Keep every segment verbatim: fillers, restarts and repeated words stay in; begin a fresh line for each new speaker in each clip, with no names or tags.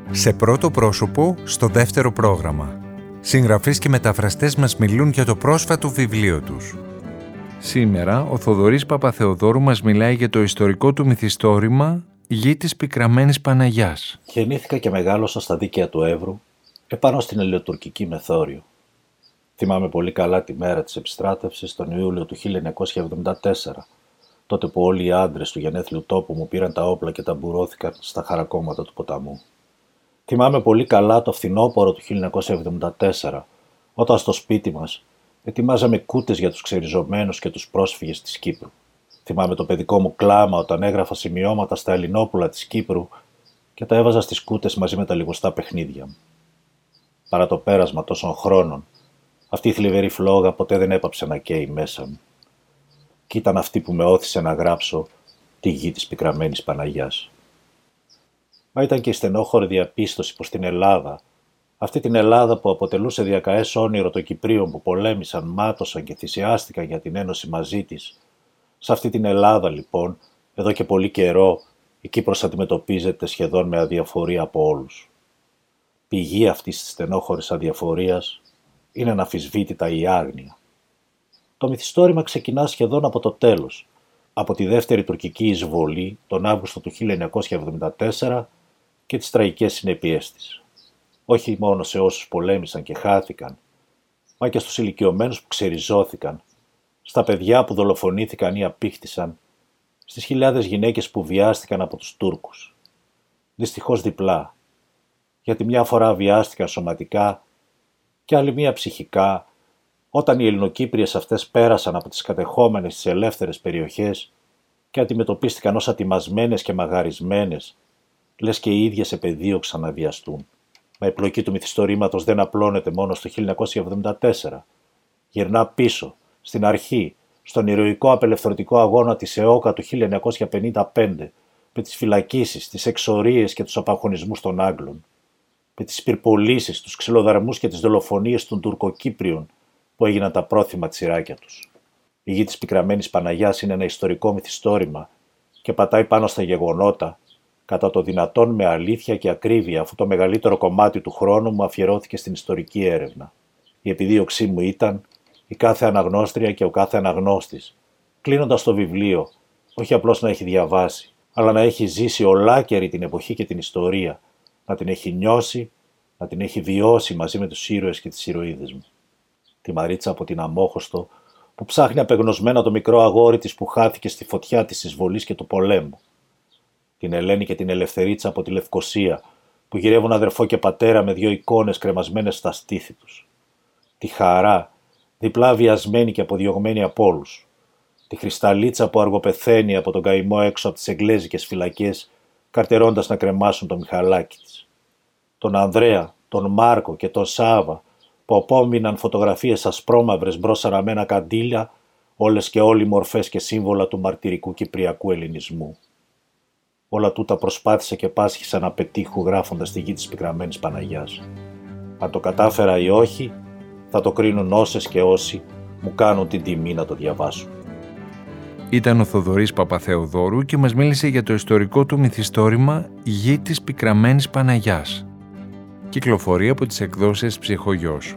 Σε πρώτο πρόσωπο, στο δεύτερο πρόγραμμα. Συγγραφείς και μεταφραστές μας μιλούν για το πρόσφατο βιβλίο τους. Σήμερα, ο Θοδωρής Παπαθεοδόρου μας μιλάει για το ιστορικό του μυθιστόρημα «Γη της Πικραμένης Παναγιάς».
Γεννήθηκα και μεγάλωσα στα δίκαια του Εύρου, επάνω στην Ελληνοτουρκική Μεθόριο. Θυμάμαι πολύ καλά τη μέρα της επιστράτευσης, τον Ιούλιο του χίλια εννιακόσια εβδομήντα τέσσερα, τότε που όλοι οι άντρες του γενέθλιου τόπου μου πήραν τα όπλα και ταμπουρώθηκαν στα χαρακόμματα του ποταμού. Θυμάμαι πολύ καλά το φθινόπωρο του χίλια εννιακόσια εβδομήντα τέσσερα, όταν στο σπίτι μας ετοιμάζαμε κούτες για τους ξεριζωμένους και τους πρόσφυγες της Κύπρου. Θυμάμαι το παιδικό μου κλάμα όταν έγραφα σημειώματα στα Ελληνόπουλα της Κύπρου και τα έβαζα στις κούτες μαζί με τα λιγοστά παιχνίδια μου. Παρά το πέρασμα τόσων χρόνων, αυτή η θλιβερή φλόγα ποτέ δεν έπαψε να καίει μέσα μου. Κι ήταν αυτή που με όθησε να γράψω τη Γη της Πικραμένης Παναγιάς. Μα ήταν και η στενόχωρη διαπίστωση πως στην Ελλάδα, αυτή την Ελλάδα που αποτελούσε διακαές όνειρο των Κυπρίων που πολέμησαν, μάτωσαν και θυσιάστηκαν για την ένωση μαζί της, σε αυτή την Ελλάδα λοιπόν, εδώ και πολύ καιρό, η Κύπρος αντιμετωπίζεται σχεδόν με αδιαφορία από όλους. Πηγή αυτής της στενόχωρης αδιαφορίας είναι αναμφισβήτητα η άγνοια. Το μυθιστόρημα ξεκινά σχεδόν από το τέλος, από τη δεύτερη τουρκική εισβολή τον Αύγουστο του χίλια εννιακόσια εβδομήντα τέσσερα και τις τραγικές συνέπειές της. Όχι μόνο σε όσους πολέμησαν και χάθηκαν, μα και στους ηλικιωμένους που ξεριζώθηκαν, στα παιδιά που δολοφονήθηκαν ή απήχθησαν, στις χιλιάδες γυναίκες που βιάστηκαν από τους Τούρκους. Δυστυχώς διπλά, γιατί μια φορά βιάστηκαν σωματικά και άλλη μία ψυχικά, όταν οι Ελληνοκύπριες αυτές πέρασαν από τις κατεχόμενες στις ελεύθερες περιοχές και αντιμετωπίστηκαν ως ατιμασμένες και μαγαρισμένες, λες και οι ίδιες επεδίωξαν να βιαστούν. Μα η πλοκή του μυθιστορήματος δεν απλώνεται μόνο στο χίλια εννιακόσια εβδομήντα τέσσερα. Γυρνά πίσω, στην αρχή, στον ηρωικό απελευθερωτικό αγώνα της ΕΟΚΑ του χίλια εννιακόσια πενήντα πέντε, με τις φυλακίσεις, τις εξορίες και τους απαγχωνισμούς των Άγγλων, με τις πυρπολίσεις, τους ξυλοδαρμούς και τις δολοφονίες των Τουρκοκύπριων που έγιναν τα πρόθυμα τσιράκια τους. Η Γη της Πικραμένης Παναγιάς είναι ένα ιστορικό μυθιστόρημα και πατάει πάνω στα γεγονότα, κατά το δυνατόν με αλήθεια και ακρίβεια, αφού το μεγαλύτερο κομμάτι του χρόνου μου αφιερώθηκε στην ιστορική έρευνα. Η επιδίωξή μου ήταν η κάθε αναγνώστρια και ο κάθε αναγνώστης, κλείνοντας το βιβλίο, όχι απλώς να έχει διαβάσει, αλλά να έχει ζήσει ολάκερη την εποχή και την ιστορία, να την έχει νιώσει, να την έχει βιώσει μαζί με τους ήρωες και τις ηρωίδες μου. Τη Μαρίτσα από την Αμόχωστο, που ψάχνει απεγνωσμένα το μικρό αγόρι της που χάθηκε στη φωτιά της εισβολής και του πολέμου. Την Ελένη και την Ελευθερίτσα από τη Λευκοσία, που γυρεύουν αδερφό και πατέρα με δύο εικόνες κρεμασμένες στα στήθη τους. Τη Χαρά, διπλά βιασμένη και αποδιωγμένη από όλους. Τη Χρυσταλίτσα που αργοπεθαίνει από τον καημό έξω από τις εγγλέζικες φυλακές, καρτερώντας να κρεμάσουν το Μιχαλάκι της. Τον Ανδρέα, τον Μάρκο και τον Σάβα, που απόμειναν φωτογραφίες ασπρόμαυρες μπρος αραμμένα καντήλια, όλες και όλοι μορφές και σύμβολα του μαρτυρικού κυπριακού ελληνισμού. Όλα τούτα προσπάθησα και πάσχησα να πετύχω γράφοντας τη Γη της Πικραμένης Παναγιάς. Αν το κατάφερα ή όχι, θα το κρίνουν όσες και όσοι μου κάνουν την τιμή να το διαβάσουν.
Ήταν ο Θοδωρής Παπαθεοδόρου και μας μίλησε για το ιστορικό του μυθιστόρημα «Γη της Πικραμένης Παναγιάς». Κυκλοφορεί από τις εκδόσεις Ψυχογιός.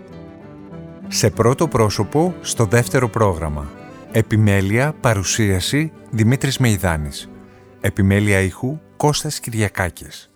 Σε πρώτο πρόσωπο, στο δεύτερο πρόγραμμα. Επιμέλεια, παρουσίαση, Δημήτρης Μεϊδάνης. Επιμέλεια ήχου, Κώστας Κυριακάκης.